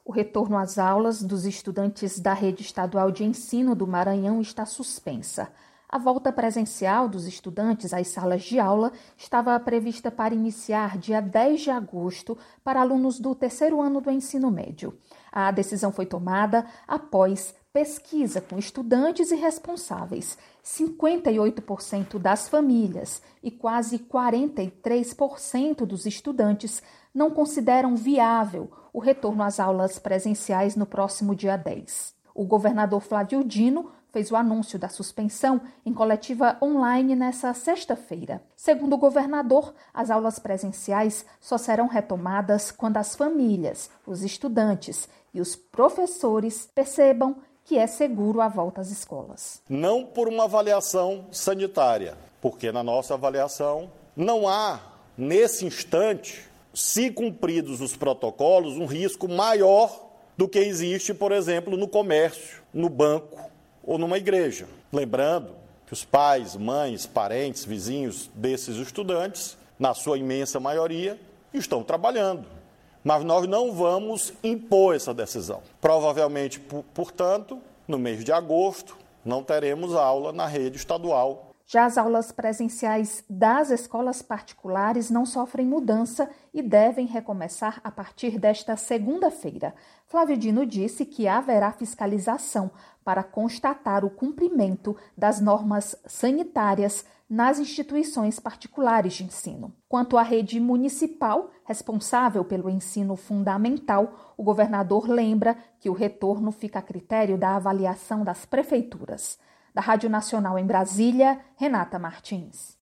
O retorno às aulas dos estudantes da rede estadual de ensino do Maranhão está suspensa. A volta presencial dos estudantes às salas de aula estava prevista para iniciar dia 10 de agosto para alunos do terceiro ano do ensino médio. A decisão foi tomada após pesquisa com estudantes e responsáveis. 58% das famílias e quase 43% dos estudantes não consideram viável o retorno às aulas presenciais no próximo dia 10. O governador Flávio Dino fez o anúncio da suspensão em coletiva online nesta sexta-feira. Segundo o governador, as aulas presenciais só serão retomadas quando as famílias, os estudantes e os professores percebam que é seguro a volta às escolas. Não por uma avaliação sanitária, porque na nossa avaliação não há, nesse instante, se cumpridos os protocolos, um risco maior do que existe, por exemplo, no comércio, no banco ou numa igreja. Lembrando que os pais, mães, parentes, vizinhos desses estudantes, na sua imensa maioria, estão trabalhando. Mas nós não vamos impor essa decisão. Provavelmente, portanto, no mês de agosto, não teremos aula na rede estadual. Já as aulas presenciais das escolas particulares não sofrem mudança e devem recomeçar a partir desta segunda-feira. Flávio Dino disse que haverá fiscalização para constatar o cumprimento das normas sanitárias nas instituições particulares de ensino. Quanto à rede municipal, responsável pelo ensino fundamental, o governador lembra que o retorno fica a critério da avaliação das prefeituras. Da Rádio Nacional em Brasília, Renata Martins.